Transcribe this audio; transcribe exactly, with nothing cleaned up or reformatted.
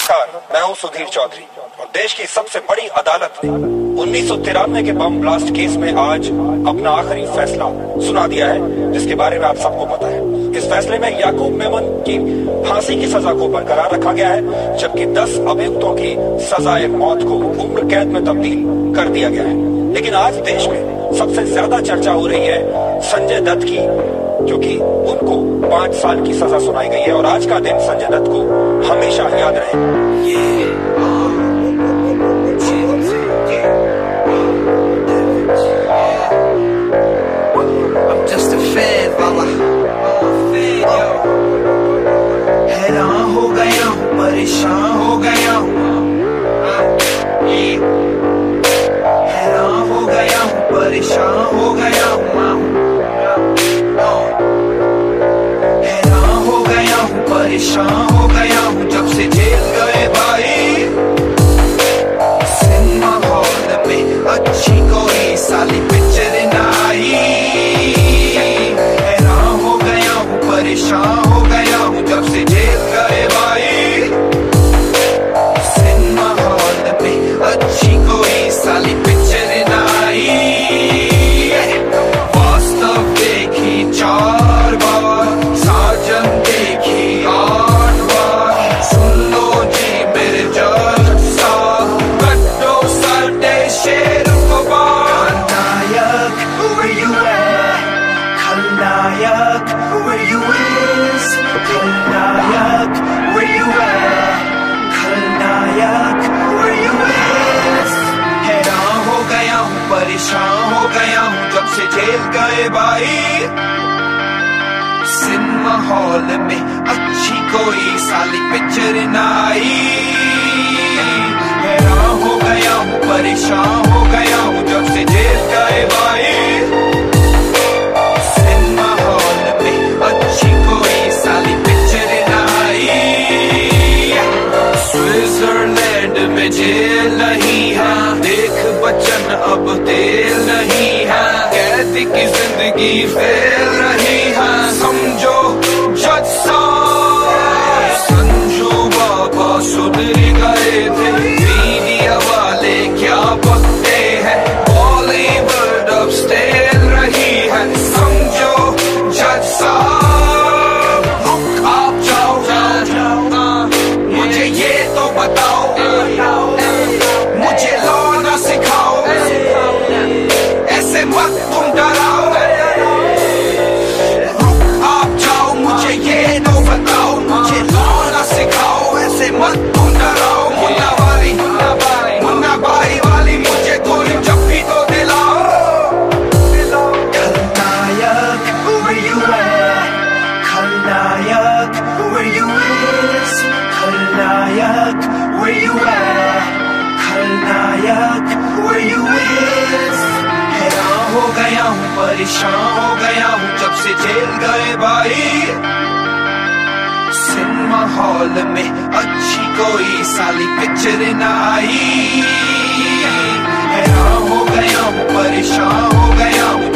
नमस्कार, मैं हूं सुधीर चौधरी और देश की सबसे बड़ी अदालत ने उन्नीस सौ तिरानवे के बम ब्लास्ट केस में आज अपना आखिरी फैसला सुना दिया है, जिसके बारे में आप सबको पता है। इस फैसले में याकूब मेमन की फांसी की सजा को बरकरार रखा गया है, जबकि दस अभियुक्तों की सजाए मौत को उम्र कैद में तब्दील कर दिया गया है। लेकिन आज देश में सबसे ज्यादा चर्चा हो रही है संजय दत्त की, क्योंकि उनको पांच साल की सजा सुनाई गई है और आज का दिन संजय दत्त को हमेशा याद रहे। हैरान हो गया हूँ, परेशान हो गया हूँ, हैरान हो गया हूँ, परेशान हो गया हूँ, हैरान हो गया हूँ, परेशान हो गया हूँ, जब से जेल गए भाई। सिनेमा हॉल में अच्छी कोई साली पिक्चर न आई। हैरान हो गया हूँ, परेशान हो गया हूँ, जब से जेल गए भाई। सिनेमा हॉल में अच्छी कोई साली पिक्चर न आई। वास्तव देखी चार बार, साजन देखी आठ बार। सुन लो जी मेरे जज साहब, कट्टो साडे शेर को बार। खलनायक where you at? खलनायक where you is? खलनायक where you at? खलनायक where you is? हैरान हो गया हूँ, परेशान हो गया हूँ, जब से जेल गए भाई। सिनेमा हॉल में अच्छी कोई साली पिक्चर न आई। हैरान हो गया हूँ, परेशान हो गया हूँ, जब से जेल गए भाई। सिनेमा हॉल में अच्छी कोई साली पिक्चर न आई। स्विट्जरलैंड में जेल नहीं है, देख बच्चन अब तेल नहीं है। कैद की जिंदगी फेल रही है, समझो जज साहब। संजू बाबा सुधर गए थे, मीडिया वाले क्या बकते हैं। बॉलीवुड अब स्टेल रही है, समझो जज साहब। रुक आप जाओ, मुझे ये तो बताओ, मुझे लॉ ना सिखाओ, ऐसे मत तुम डराओ। रुक आप जाओ, मुझे ये तो बताओ, मुझे लॉ ना सिखाओ, ऐसे मत तुम डराओ। मुन्ना वाली, मुन्ना भाई वाली, मुझे गोली जब भी तो दिलाओ। खलनायक where you at? खलनायक where you is? खलनायक where you at? खलनायक where you is? हैरान हो गया हूँ, परेशान हो गया हूँ, जब से जेल गए भाई। सिनेमा हॉल में अच्छी कोई साली पिक्चर न आई। हैरान हो गया हूँ, परेशान हो गया हूँ,